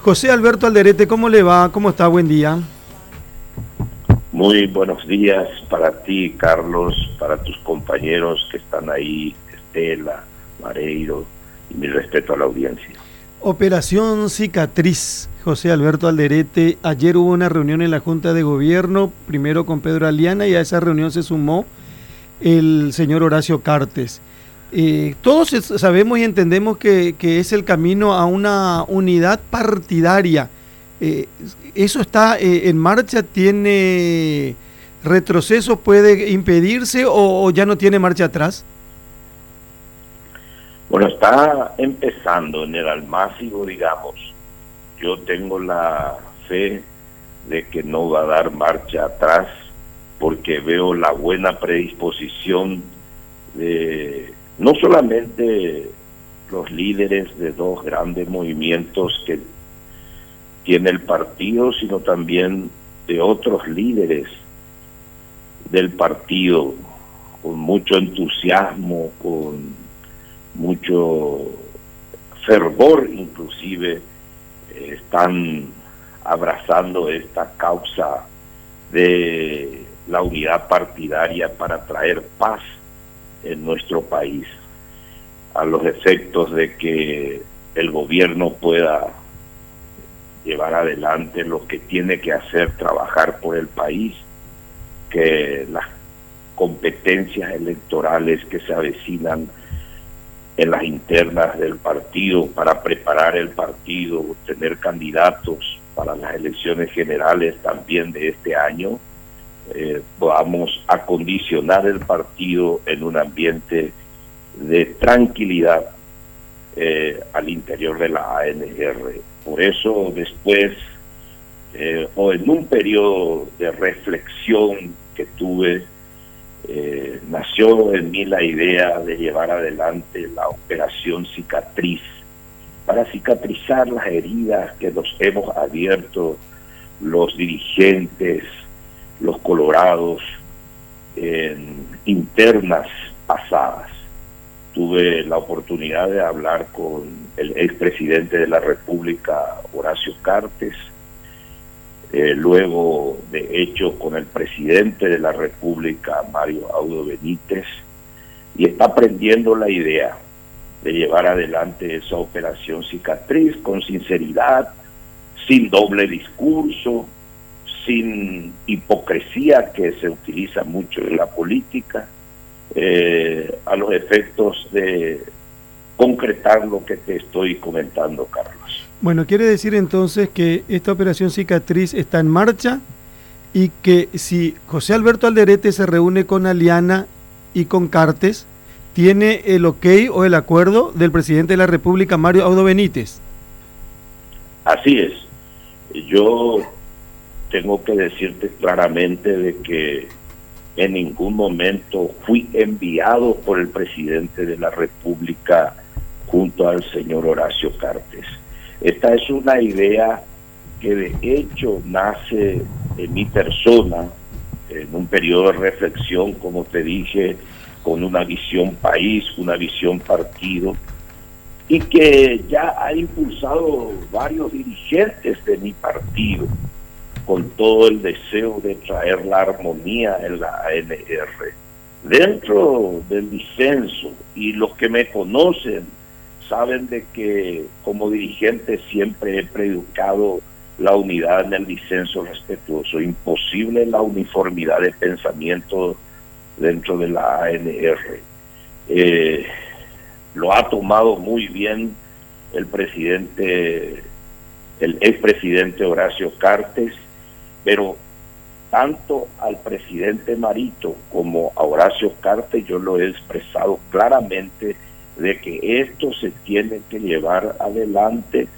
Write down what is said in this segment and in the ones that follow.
José Alberto Alderete, ¿cómo le va? ¿Cómo está? Buen día. Muy buenos días para ti, Carlos, para tus compañeros que están ahí, Estela, Mareiro, y mi respeto a la audiencia. Operación Cicatriz, José Alberto Alderete. Ayer hubo una reunión en la Junta de Gobierno, primero con Pedro Aliana, y a esa reunión se sumó el señor Horacio Cartes. Todos sabemos y entendemos que es el camino a una unidad partidaria. ¿Eso está en marcha? ¿Tiene retrocesos? ¿Puede impedirse o ya no tiene marcha atrás? Bueno, está empezando en el almácigo, digamos. Yo tengo la fe de que no va a dar marcha atrás porque veo la buena predisposición de no solamente los líderes de dos grandes movimientos que tiene el partido, sino también de otros líderes del partido, con mucho entusiasmo, con mucho fervor, inclusive están abrazando esta causa de la unidad partidaria para traer paz en nuestro país, a los efectos de que el gobierno pueda llevar adelante lo que tiene que hacer, trabajar por el país, que las competencias electorales que se avecinan en las internas del partido para preparar el partido, tener candidatos para las elecciones generales también de este año, podamos acondicionar el partido en un ambiente de tranquilidad al interior de la ANR. Por eso después, o en un periodo de reflexión que tuve, nació en mí la idea de llevar adelante la operación Cicatriz, para cicatrizar las heridas que nos hemos abierto los dirigentes, los colorados, en internas pasadas. Tuve la oportunidad de hablar con el expresidente de la República, Horacio Cartes, luego de hecho con el presidente de la República, Mario Audo Benítez, y está aprendiendo la idea de llevar adelante esa operación Cicatriz con sinceridad, sin doble discurso, sin hipocresía que se utiliza mucho en la política, a los efectos de concretar lo que te estoy comentando, Carlos. Bueno, quiere decir entonces que esta operación Cicatriz está en marcha y que si José Alberto Alderete se reúne con Aliana y con Cartes, tiene el ok o el acuerdo del presidente de la República, Mario Audo Benítez. Así es. Yo tengo que decirte claramente de que en ningún momento fui enviado por el presidente de la República junto al señor Horacio Cartes. Esta es una idea que de hecho nace en mi persona, en un periodo de reflexión, como te dije, con una visión país, una visión partido, y que ya ha impulsado varios dirigentes de mi partido, con todo el deseo de traer la armonía en la ANR. Dentro del disenso, y los que me conocen saben de que como dirigente siempre he predicado la unidad en el disenso respetuoso, imposible la uniformidad de pensamiento dentro de la ANR. Lo ha tomado muy bien el expresidente Horacio Cartes, pero tanto al presidente Marito como a Horacio Cartes yo lo he expresado claramente de que esto se tiene que llevar adelante.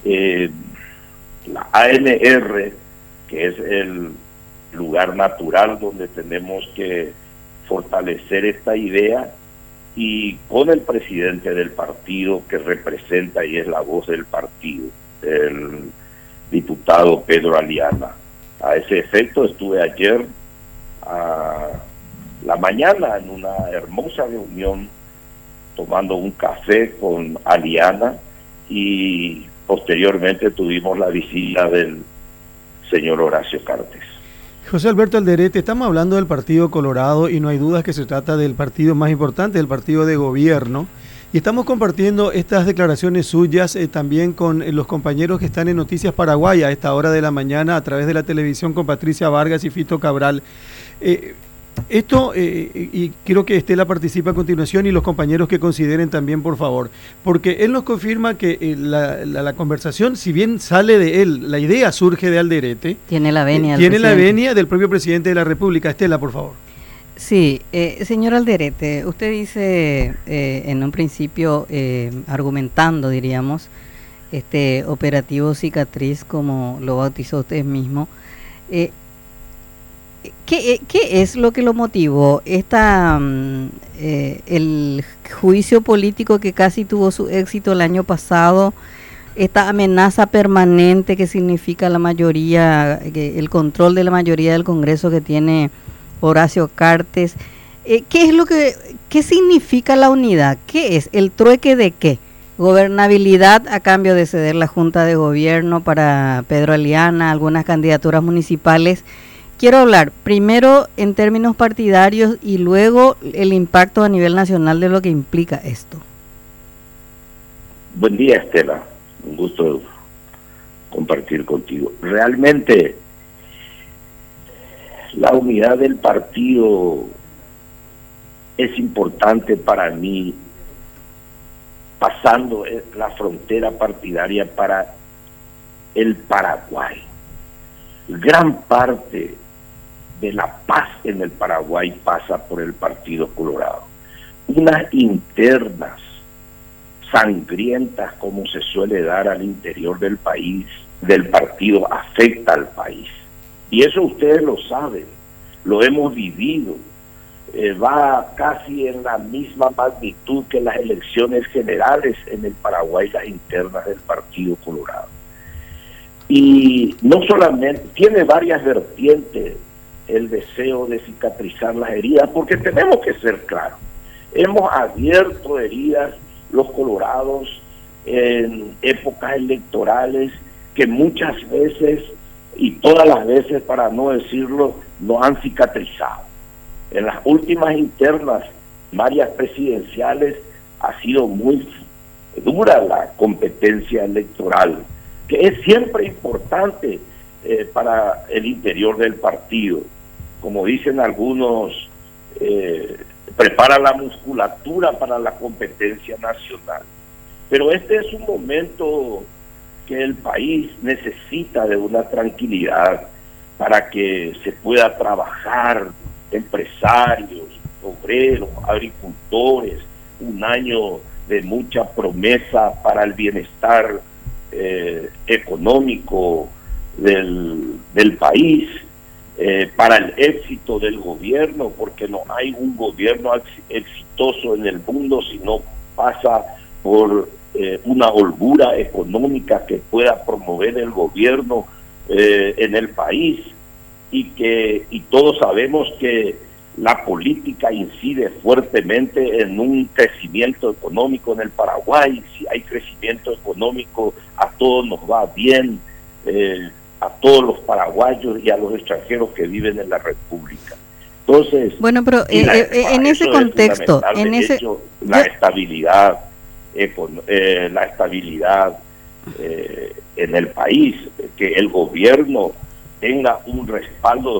La ANR, que es el lugar natural donde tenemos que fortalecer esta idea, y con el presidente del partido que representa y es la voz del partido, el diputado Pedro Aliana. A ese efecto estuve ayer a la mañana en una hermosa reunión tomando un café con Aliana, y posteriormente tuvimos la visita del señor Horacio Cartes. José Alberto Alderete, estamos hablando del Partido Colorado y no hay dudas que se trata del partido más importante, del partido de gobierno. Y estamos compartiendo estas declaraciones suyas también con los compañeros que están en Noticias Paraguay a esta hora de la mañana a través de la televisión con Patricia Vargas y Fito Cabral. Y quiero que Estela participe a continuación y los compañeros que consideren también, por favor, porque él nos confirma que la conversación, si bien sale de él, la idea surge de Alderete. Tiene la venia. Tiene la venia del propio presidente de la República. Estela, por favor. Sí, señor Alderete, usted dice en un principio, argumentando, diríamos, este operativo cicatriz, como lo bautizó usted mismo, ¿qué es lo que lo motivó? El juicio político que casi tuvo su éxito el año pasado, esta amenaza permanente que significa la mayoría, el control de la mayoría del Congreso que tiene Horacio Cartes. ¿Qué significa la unidad? ¿Qué es? ¿El trueque de qué? Gobernabilidad a cambio de ceder la Junta de Gobierno para Pedro Aliana, algunas candidaturas municipales. Quiero hablar primero en términos partidarios y luego el impacto a nivel nacional de lo que implica esto. Buen día, Estela. Un gusto compartir contigo. Realmente, la unidad del partido es importante para mí, pasando la frontera partidaria para el Paraguay. Gran parte de la paz en el Paraguay pasa por el Partido Colorado. Unas internas sangrientas, como se suele dar al interior del país, del partido, afecta al país. Y eso ustedes lo saben, lo hemos vivido. Va casi en la misma magnitud que las elecciones generales en el Paraguay, las internas del Partido Colorado. Y no solamente, tiene varias vertientes el deseo de cicatrizar las heridas, porque tenemos que ser claros. Hemos abierto heridas los colorados en épocas electorales que muchas veces, y todas las veces para no decirlo, no han cicatrizado. En las últimas internas, varias presidenciales, ha sido muy dura la competencia electoral, que es siempre importante para el interior del partido. Como dicen algunos, prepara la musculatura para la competencia nacional. Pero este es un momento que el país necesita de una tranquilidad para que se pueda trabajar, empresarios, obreros, agricultores, un año de mucha promesa para el bienestar económico del país, para el éxito del gobierno, porque no hay un gobierno exitoso en el mundo si no pasa por una holgura económica que pueda promover el gobierno en el país, y todos sabemos que la política incide fuertemente en un crecimiento económico en el Paraguay. Si hay crecimiento económico, a todos nos va bien, a todos los paraguayos y a los extranjeros que viven en la República. Entonces, bueno, pero en ese contexto, la estabilidad, en el país, que el gobierno tenga un respaldo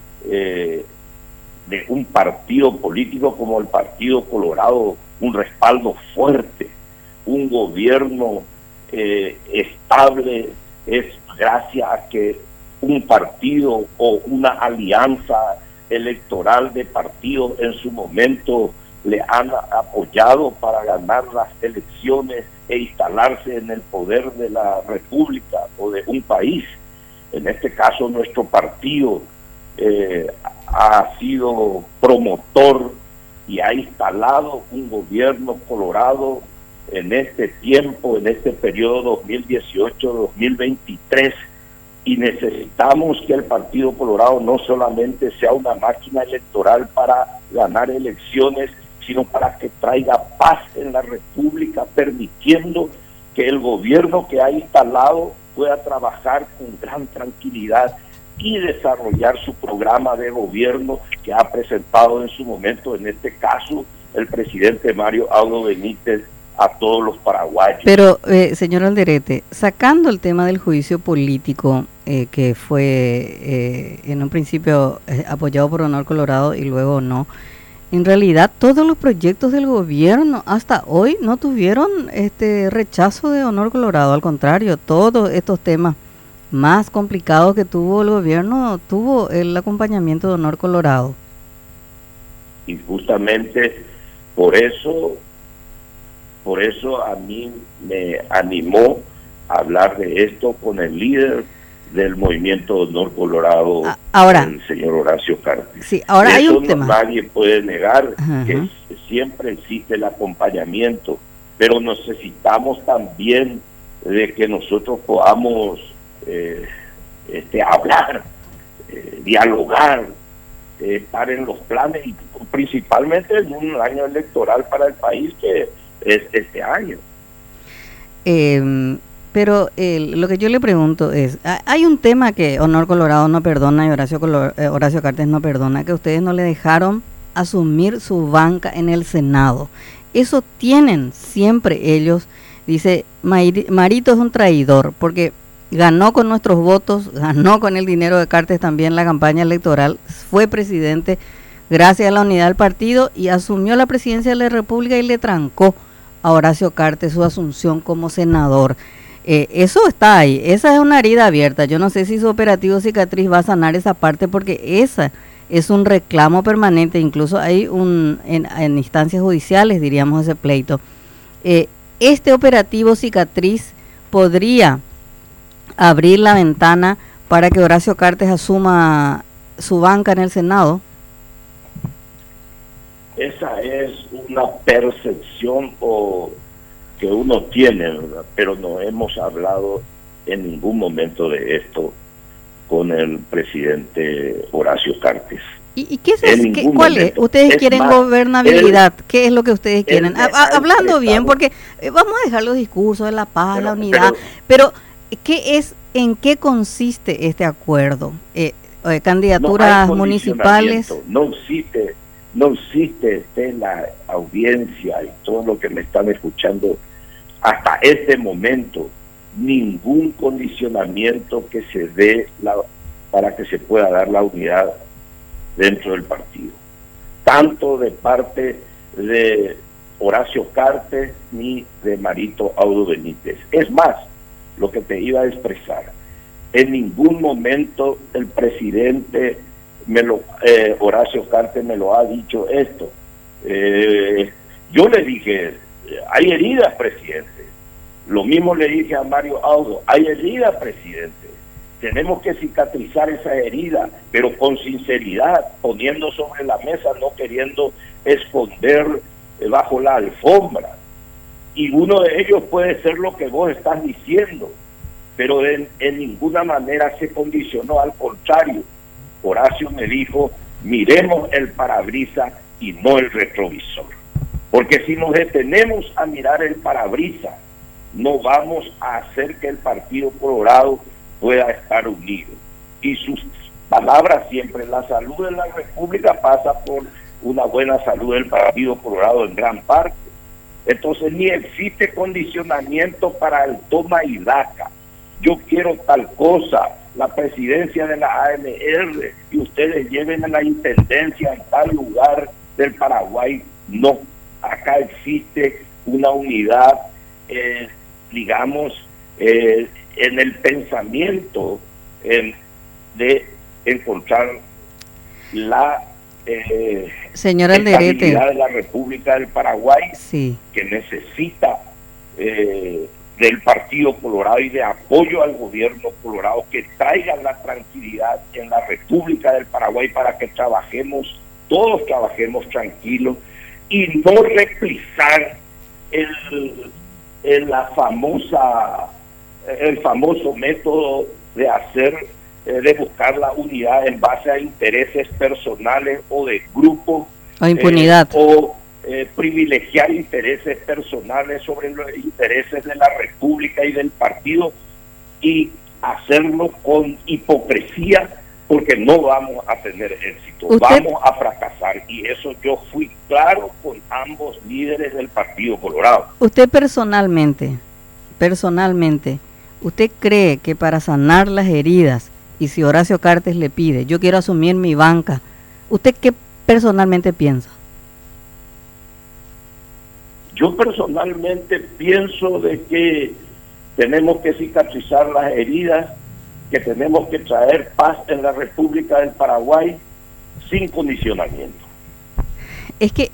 de un partido político como el Partido Colorado, un respaldo fuerte, un gobierno estable, es gracias a que un partido o una alianza electoral de partidos en su momento le han apoyado para ganar las elecciones e instalarse en el poder de la República o de un país. En este caso, nuestro partido ha sido promotor y ha instalado un gobierno colorado en este tiempo, en este periodo 2018-2023, y necesitamos que el Partido Colorado no solamente sea una máquina electoral para ganar elecciones, sino para que traiga paz en la República, permitiendo que el gobierno que ha instalado pueda trabajar con gran tranquilidad y desarrollar su programa de gobierno que ha presentado en su momento, en este caso, el presidente Mario Abdo Benítez, a todos los paraguayos. Pero, señor Alderete, sacando el tema del juicio político, que fue en un principio apoyado por Honor Colorado y luego no, en realidad todos los proyectos del gobierno hasta hoy no tuvieron rechazo de Honor Colorado, al contrario, todos estos temas más complicados que tuvo el gobierno tuvo el acompañamiento de Honor Colorado. Y justamente por eso a mí me animó a hablar de esto con el líder del movimiento Honor Colorado, ahora, el señor Horacio Cartes. Sí, ahora hay un tema. Nadie puede negar que siempre existe el acompañamiento, pero necesitamos también de que nosotros podamos hablar, dialogar, estar en los planes, y principalmente en un año electoral para el país que es este año. Pero lo que yo le pregunto es, hay un tema que Honor Colorado no perdona y Horacio Cartes no perdona, que ustedes no le dejaron asumir su banca en el Senado. Eso tienen siempre ellos. Dice, Marito es un traidor, porque ganó con nuestros votos, ganó con el dinero de Cartes también la campaña electoral, fue presidente gracias a la unidad del partido y asumió la presidencia de la República y le trancó a Horacio Cartes su asunción como senador. Eso está ahí, esa es una herida abierta. Yo no sé si su operativo Cicatriz va a sanar esa parte, porque esa es un reclamo permanente, incluso hay en instancias judiciales, diríamos, ese pleito. Este operativo Cicatriz podría abrir la ventana para que Horacio Cartes asuma su banca en el Senado. Esa es una percepción que uno tiene, ¿verdad? Pero no hemos hablado en ningún momento de esto con el presidente Horacio Cartes. ¿Y qué es cuál es? Ustedes quieren más, gobernabilidad. ¿Qué es lo que ustedes quieren? Hablando bien, porque vamos a dejar los discursos de la paz, la unidad, pero ¿en qué consiste este acuerdo? Candidaturas municipales. No existe la audiencia y todo lo que me están escuchando hasta este momento ningún condicionamiento que se dé para que se pueda dar la unidad dentro del partido, tanto de parte de Horacio Cartes ni de Marito Abdo Benítez. Es más, lo que te iba a expresar, en ningún momento el presidente Horacio Cartes me lo ha dicho esto. Yo le dije, hay heridas, presidente. Lo mismo le dije a Mario Abdo, hay heridas, presidente. Tenemos que cicatrizar esa herida, pero con sinceridad, poniendo sobre la mesa, no queriendo esconder bajo la alfombra. Y uno de ellos puede ser lo que vos estás diciendo, pero en ninguna manera se condicionó, al contrario. Horacio me dijo, miremos el parabrisas y no el retrovisor, porque si nos detenemos a mirar el parabrisas, no vamos a hacer que el Partido Colorado pueda estar unido. Y sus palabras siempre, la salud de la República pasa por una buena salud del Partido Colorado en gran parte. Entonces ni existe condicionamiento para el toma y daca. Yo quiero tal cosa, la presidencia de la ANR, y ustedes lleven a la intendencia en tal lugar del Paraguay. No, acá existe una unidad, digamos, en el pensamiento de encontrar la señor Alderete, estabilidad de la República del Paraguay, sí, que necesita del Partido Colorado y de apoyo al gobierno colorado, que traigan la tranquilidad en la República del Paraguay para que todos trabajemos tranquilos y no replicar el famoso método de buscar la unidad en base a intereses personales o de grupos o impunidad, o privilegiar intereses personales sobre los intereses de la República y del partido, y hacerlo con hipocresía, porque no vamos a tener éxito, vamos a fracasar, y eso yo fui claro con ambos líderes del Partido Colorado. Usted personalmente, ¿usted cree que para sanar las heridas, y si Horacio Cartes le pide, yo quiero asumir mi banca, ¿usted qué personalmente piensa? Yo personalmente pienso de que tenemos que cicatrizar las heridas, que tenemos que traer paz en la República del Paraguay sin condicionamiento. Es que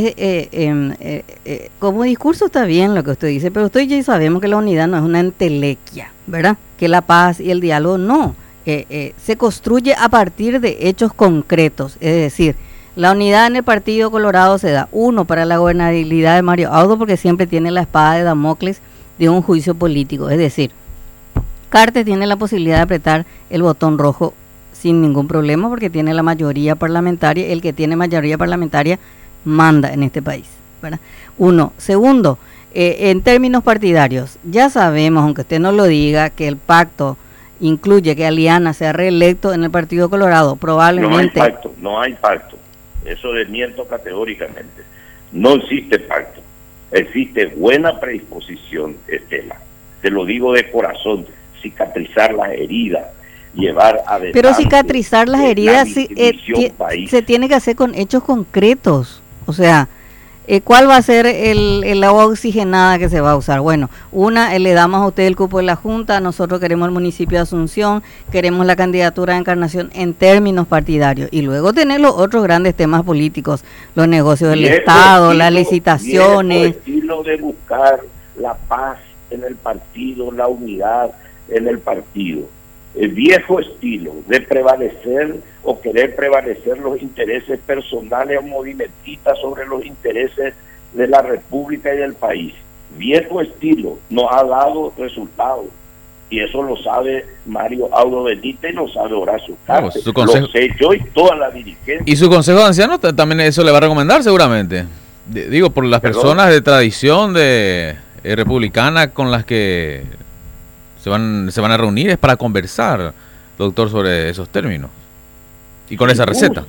como discurso está bien lo que usted dice, pero usted ya sabemos que la unidad no es una entelequia, ¿verdad? Que la paz y el diálogo no, se construye a partir de hechos concretos, es decir, la unidad en el Partido Colorado se da, uno, para la gobernabilidad de Mario Audo, porque siempre tiene la espada de Damocles de un juicio político, es decir, Cartes tiene la posibilidad de apretar el botón rojo sin ningún problema porque tiene la mayoría parlamentaria, el que tiene mayoría parlamentaria manda en este país, ¿verdad? Uno. Segundo, en términos partidarios, ya sabemos, aunque usted no lo diga, que el pacto incluye que Aliana sea reelecto en el Partido Colorado, probablemente... No hay pacto, eso desmiento categóricamente, no existe pacto, existe buena predisposición, Estela, te lo digo de corazón, cicatrizar las heridas, llevar adelante. Pero cicatrizar las heridas se tiene que hacer con hechos concretos. O sea, ¿cuál va a ser el agua oxigenada que se va a usar? Bueno, le damos a usted el cupo de la Junta, nosotros queremos el municipio de Asunción, queremos la candidatura de Encarnación en términos partidarios, y luego tener los otros grandes temas políticos, los negocios del Estado, las licitaciones. El estilo de buscar la paz en el partido, la unidad en el partido, el viejo estilo de prevalecer o querer prevalecer los intereses personales o movimentistas sobre los intereses de la República y del país, viejo estilo, no ha dado resultados, y eso lo sabe Mario Audo Benítez y lo sabe Horacio Cartes, lo sé yo y toda la dirigencia. Y su consejo de ancianos también eso le va a recomendar seguramente, digo, por las personas de tradición de republicana con las que se van a reunir, es para conversar, doctor, sobre esos términos y con esa receta.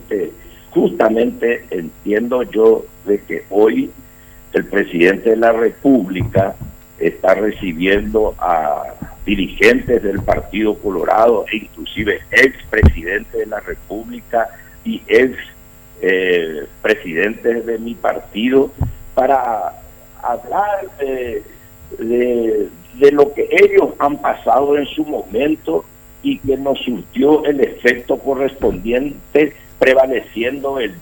Justamente entiendo yo de que hoy el presidente de la República está recibiendo a dirigentes del Partido Colorado, e inclusive expresidentes de la República y presidentes de mi partido, para hablar de lo que ellos han pasado en su momento y que nos surtió el efecto correspondiente, prevaleciendo el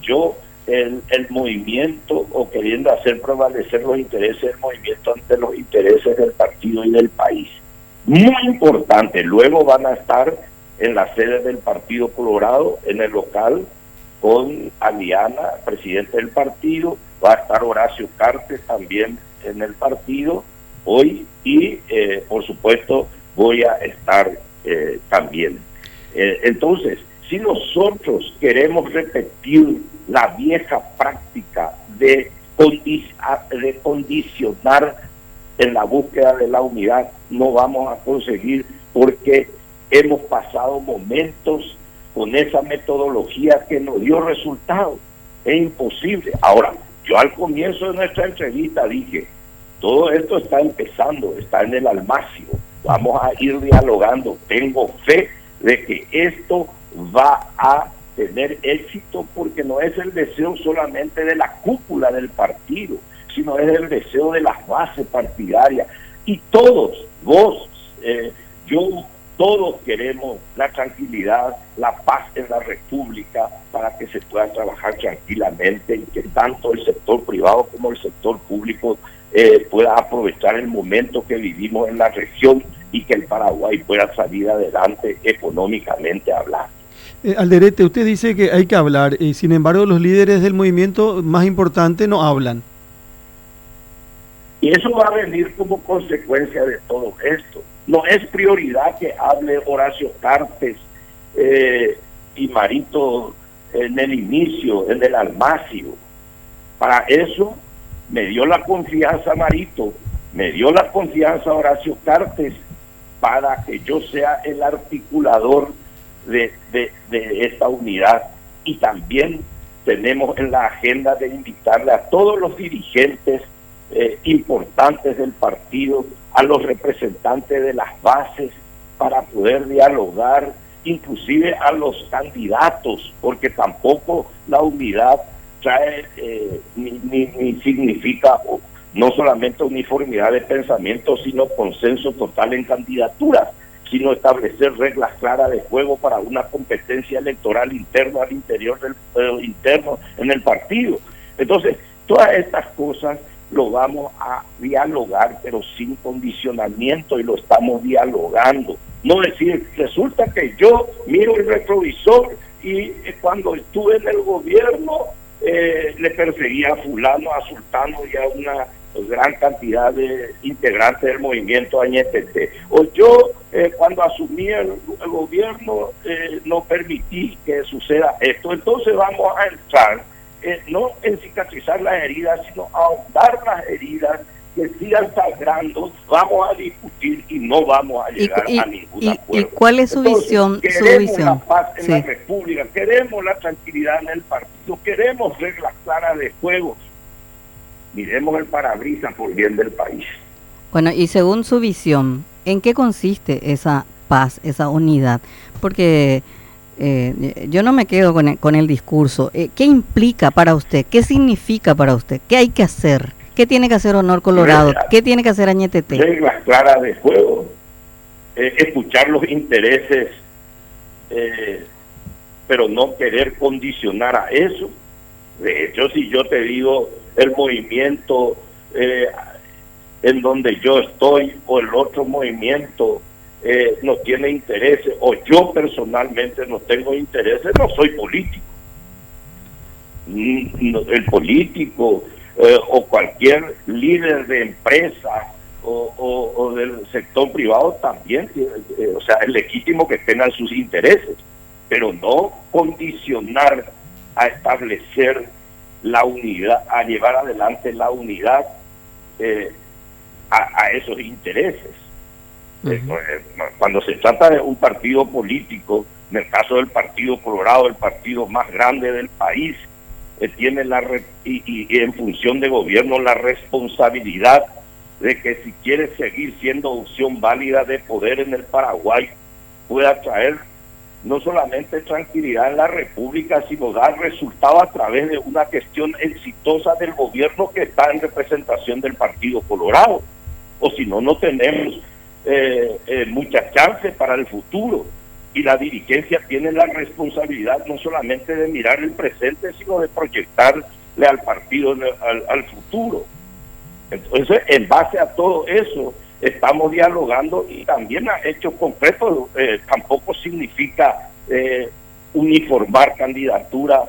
movimiento, o queriendo hacer prevalecer los intereses del movimiento ante los intereses del partido y del país. Muy importante, luego van a estar en la sede del Partido Colorado, en el local, con Aliana, presidente del partido, va a estar Horacio Cartes también en el partido hoy, y por supuesto voy a estar también. Entonces, si nosotros queremos repetir la vieja práctica de condicionar en la búsqueda de la unidad, no vamos a conseguir, porque hemos pasado momentos con esa metodología que no dio resultado. Es imposible. Ahora, yo al comienzo de nuestra entrevista dije, todo esto está empezando, está en el almacio, vamos a ir dialogando, tengo fe de que esto va a tener éxito, porque no es el deseo solamente de la cúpula del partido, sino es el deseo de las bases partidarias, y todos, vos, yo, todos queremos la tranquilidad, la paz en la República, para que se pueda trabajar tranquilamente y que tanto el sector privado como el sector público pueda aprovechar el momento que vivimos en la región, y que el Paraguay pueda salir adelante económicamente hablando. Alderete, usted dice que hay que hablar, y sin embargo los líderes del movimiento más importante no hablan. Y eso va a venir como consecuencia de todo esto. No es prioridad que hable Horacio Cartes y Marito en el inicio, en el almacio. Para eso me dio la confianza Marito, me dio la confianza Horacio Cartes, para que yo sea el articulador de esta unidad. Y también tenemos en la agenda de invitarle a todos los dirigentes importantes del partido, a los representantes de las bases, para poder dialogar, inclusive a los candidatos, porque tampoco la unidad trae ni significa no solamente uniformidad de pensamiento, sino consenso total en candidaturas, sino establecer reglas claras de juego para una competencia electoral interna al interior del interno en el partido. Entonces, todas estas cosas lo vamos a dialogar, pero sin condicionamiento, y lo estamos dialogando. No decir, resulta que yo miro el retrovisor y cuando estuve en el gobierno le perseguía a fulano, a sultano y a una gran cantidad de integrantes del movimiento Añetete. O yo cuando asumí el gobierno no permití que suceda esto. Entonces vamos a entrar no en cicatrizar las heridas, sino a ahondar las heridas que sigan sangrando. Vamos a discutir y no vamos a llegar a ningún acuerdo. ¿Y cuál es su visión? Queremos la paz en la República, queremos la tranquilidad en el partido, queremos reglas claras de juego. Miremos el parabrisas por bien del país. Bueno, y según su visión, ¿en qué consiste esa paz, esa unidad? Porque yo no me quedo con el discurso. ¿Qué implica para usted? ¿Qué significa para usted? ¿Qué hay que hacer? ¿Qué tiene que hacer Honor Colorado? ¿Qué tiene que hacer Añetete? Reglas claras de juego, escuchar los intereses, pero no querer condicionar a eso. De hecho, si yo te digo el movimiento en donde yo estoy o el otro movimiento no tiene intereses, o yo personalmente no tengo intereses, no soy político. El político o cualquier líder de empresa o del sector privado también, o sea, es legítimo que tengan sus intereses, pero no condicionar a establecer la unidad, a llevar adelante la unidad a esos intereses. Cuando se trata de un partido político, en el caso del Partido Colorado, el partido más grande del país, tiene y en función de gobierno la responsabilidad de que si quiere seguir siendo opción válida de poder en el Paraguay, pueda traer no solamente tranquilidad en la República, sino dar resultado a través de una gestión exitosa del gobierno que está en representación del Partido Colorado. O si no, no tenemos muchas chances para el futuro. Y la dirigencia tiene la responsabilidad no solamente de mirar el presente, sino de proyectarle al partido al futuro. Entonces, en base a todo eso, estamos dialogando, y también a hechos concretos. Tampoco significa uniformar candidatura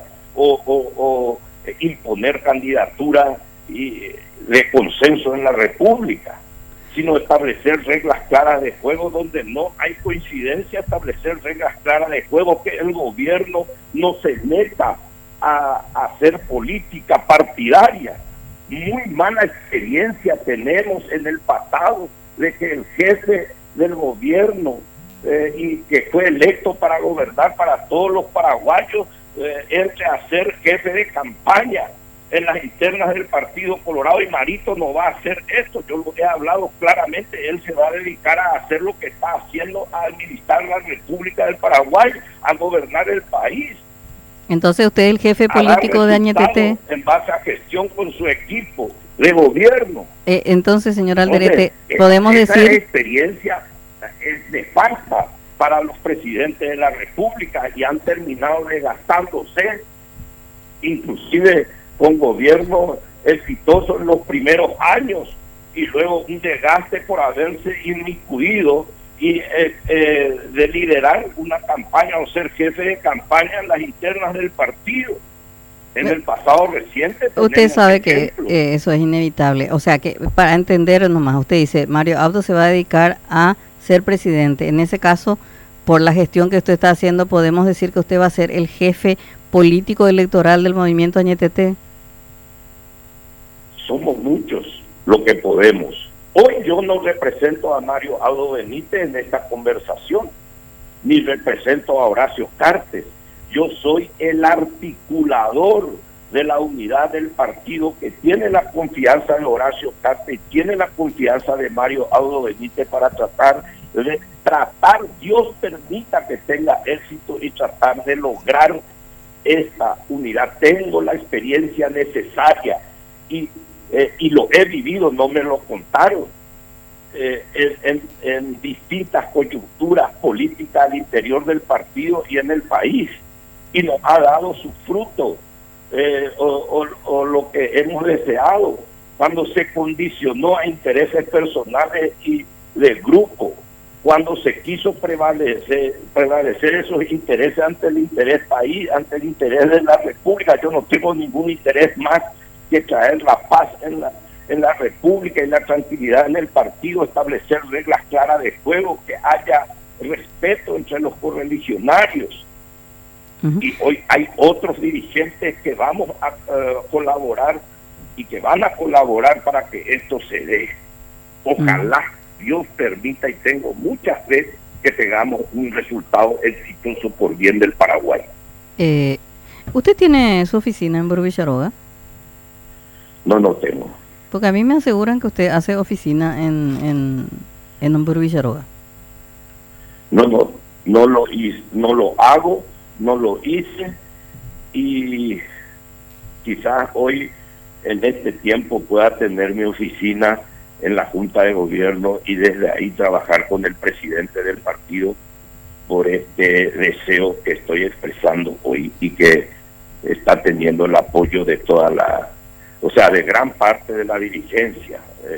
o imponer candidatura de consenso en la República, sino establecer reglas claras de juego donde no hay coincidencia, establecer reglas claras de juego, que el gobierno no se meta a hacer política partidaria. Muy mala experiencia tenemos en el pasado de que el jefe del gobierno y que fue electo para gobernar para todos los paraguayos entre a ser jefe de campaña en las internas del Partido Colorado, y Marito no va a hacer esto. Yo lo he hablado claramente, él se va a dedicar a hacer lo que está haciendo, a administrar la República del Paraguay, a gobernar el país. Entonces usted es el jefe político de Añetete. En base a gestión con su equipo de gobierno. Entonces, señor Alderete, podemos decir... Esa experiencia es nefasta para los presidentes de la República, y han terminado desgastándose, inclusive con gobiernos exitosos en los primeros años, y luego un desgaste por haberse inmiscuido y de liderar una campaña o ser jefe de campaña en las internas del partido. En el pasado reciente usted sabe que eso es inevitable. O sea, que para entender nomás, usted dice, Mario Abdo se va a dedicar a ser presidente. En ese caso, por la gestión que usted está haciendo, podemos decir que usted va a ser el jefe político electoral del movimiento Añetete. somos muchos lo que podemos. Hoy yo no represento a Mario Aldo Benítez en esta conversación, ni represento a Horacio Cartes. Yo soy el articulador de la unidad del partido, que tiene la confianza de Horacio Cartes, tiene la confianza de Mario Aldo Benítez para tratar, Dios permita que tenga éxito y tratar de lograr esta unidad. Tengo la experiencia necesaria y lo he vivido, no me lo contaron, en distintas coyunturas políticas al interior del partido y en el país, y nos ha dado su fruto, o lo que hemos deseado, cuando se condicionó a intereses personales y del grupo, cuando se quiso prevalecer esos intereses ante el interés país, ante el interés de la República. Yo no tengo ningún interés más que traer la paz en la República y la tranquilidad en el partido, establecer reglas claras de juego, que haya respeto entre los correligionarios. Y hoy hay otros dirigentes que vamos a colaborar y que van a colaborar para que esto se dé. Ojalá Dios permita, y tengo mucha fe, que tengamos un resultado exitoso por bien del Paraguay. ¿Usted tiene su oficina en Burgo Villaroga? No tengo. Porque a mí me aseguran que usted hace oficina en Burgo Villaroga. No lo hago, no lo hice, y quizás hoy en este tiempo pueda tener mi oficina en la Junta de Gobierno y desde ahí trabajar con el presidente del partido por este deseo que estoy expresando hoy y que está teniendo el apoyo de de gran parte de la dirigencia.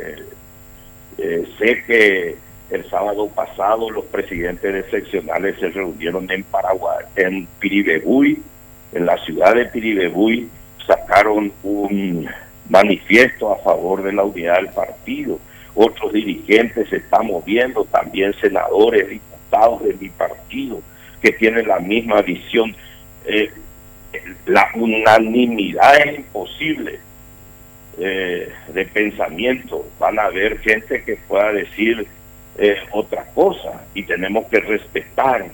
Sé que el sábado pasado los presidentes de seccionales se reunieron en Paraguay, en Piribebuy, en la ciudad de Piribebuy, sacaron un manifiesto a favor de la unidad del partido. Otros dirigentes se están moviendo, también senadores, diputados de mi partido, que tienen la misma visión. La unanimidad es imposible de pensamiento. Van a haber gente que pueda decir otra cosa, y tenemos que respetar.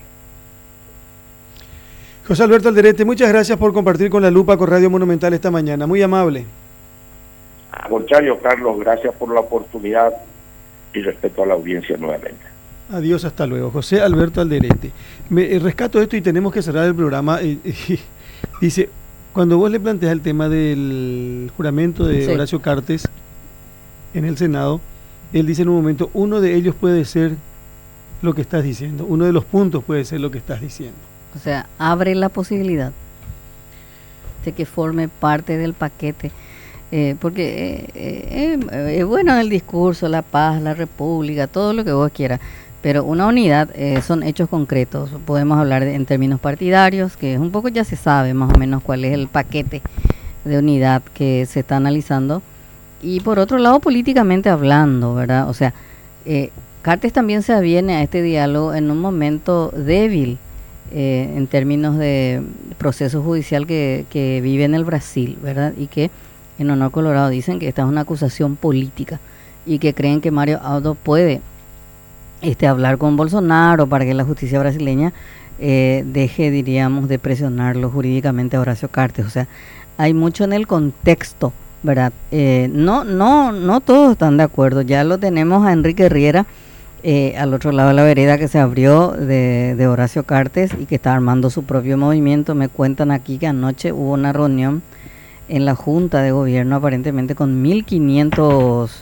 José Alberto Alderete, muchas gracias por compartir con La Lupa, con Radio Monumental esta mañana. Muy amable. Al contrario, Carlos, gracias por la oportunidad y respeto a la audiencia nuevamente. Adiós, hasta luego. José Alberto Alderete. Rescato esto y tenemos que cerrar el programa. Dice, cuando vos le planteas el tema del juramento de Horacio Cartes en el Senado, él dice en un momento, uno de ellos puede ser lo que estás diciendo, uno de los puntos puede ser lo que estás diciendo. O sea, abre la posibilidad de que forme parte del paquete, porque bueno, el discurso, la paz, la república, todo lo que vos quieras, pero una unidad son hechos concretos. Podemos hablar en términos partidarios, que un poco ya se sabe más o menos cuál es el paquete de unidad que se está analizando. Y por otro lado, políticamente hablando, ¿verdad? O sea, Cartes también se aviene a este diálogo en un momento débil en términos de proceso judicial que vive en el Brasil, ¿verdad? Y que en Honor Colorado dicen que esta es una acusación política y que creen que Mario Aldo puede hablar con Bolsonaro para que la justicia brasileña deje, diríamos, de presionarlo jurídicamente a Horacio Cartes. O sea, hay mucho en el contexto, ¿verdad? No todos están de acuerdo. Ya lo tenemos a Enrique Riera al otro lado de la vereda, que se abrió de Horacio Cartes y que está armando su propio movimiento. Me cuentan aquí que anoche hubo una reunión en la Junta de Gobierno, aparentemente con 1.500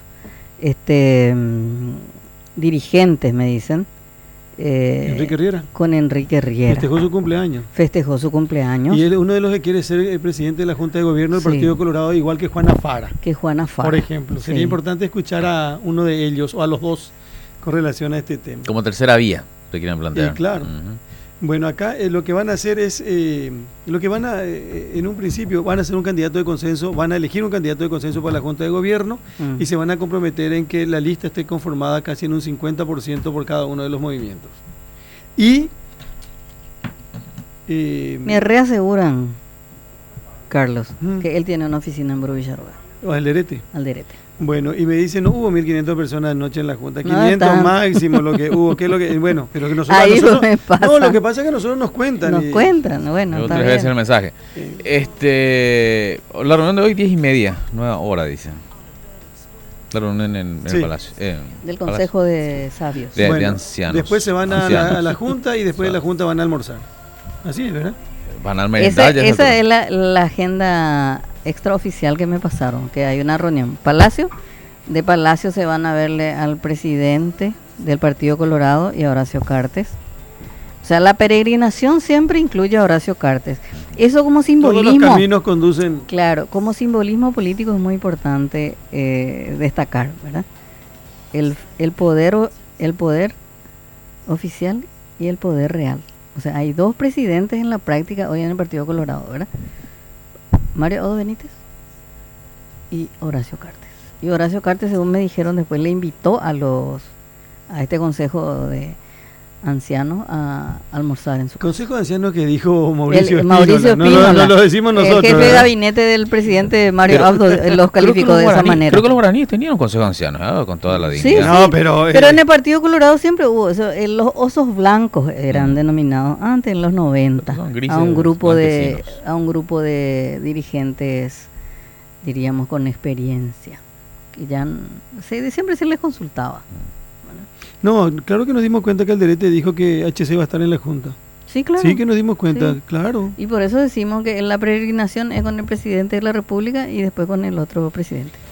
dirigentes, me dicen. Enrique Riera. Con Enrique Riera. Festejó su cumpleaños. Y él es uno de los que quiere ser el presidente de la Junta de Gobierno del Partido Colorado, igual que Juana Fara. Por ejemplo. Sería importante escuchar a uno de ellos o a los dos con relación a este tema. Como tercera vía, se quieren plantear. Claro. Bueno, acá lo que van a hacer es, en un principio, van a hacer un candidato de consenso, van a elegir un candidato de consenso para la Junta de Gobierno y se van a comprometer en que la lista esté conformada casi en un 50% por cada uno de los movimientos. Y me reaseguran, Carlos, que él tiene una oficina en Burgo Villaroga. ¿O Alderete? Alderete. Bueno, y me dicen, no hubo 1.500 personas anoche en la Junta, No 500 están. máximo lo que hubo, que es lo que, bueno, pero que nosotros, Ahí nosotros- me pasa. no, lo que pasa es que nosotros nos cuentan. Nos cuentan, bueno, Yo está 3 veces el bien. mensaje. La reunión de hoy 10:30, nueva hora, dicen. La reunión en Sí. el Palacio. Del Consejo de Sabios. De Bueno, ancianos. Después se van a Ancianos. la Junta y después de la Junta van a almorzar. Así es, ¿verdad? Van al merendar. ya Esa se- es la agenda extraoficial que me pasaron, que hay una reunión. Palacio, de Palacio se van a verle al presidente del Partido Colorado y a Horacio Cartes. O sea, la peregrinación siempre incluye a Horacio Cartes. Eso como Todos los simbolismo. caminos conducen. Claro, como simbolismo político es muy importante destacar, ¿verdad? El poder oficial y el poder real. O sea, hay dos presidentes en la práctica hoy en el Partido Colorado, ¿verdad? Mario Odo Benítez y Horacio Cartes. Y Horacio Cartes, según me dijeron, después le invitó a este consejo de ancianos a almorzar en su casa. Consejo de ancianos que dijo Mauricio Mauricio Espínola. Espínola, No lo decimos nosotros. el jefe de ¿verdad? gabinete del presidente Mario Pero- Abdo los Creo que calificó los de esa guaraníes- manera. Creo que los guaraníes tenían un consejo de ancianos, ¿eh? Con toda la Sí, dignidad. No, pero, Pero en el Partido Colorado siempre hubo eso. Los osos blancos eran denominados antes en los 90 Son grises, a un grupo blanquecinos. de dirigentes, diríamos, con experiencia, que ya siempre se les consultaba. no, claro que nos dimos cuenta que Alderete dijo que HC va a estar en la Junta. Sí, claro. Sí que nos dimos cuenta, Sí. claro. Y por eso decimos que la peregrinación es con el presidente de la República y después con el otro presidente.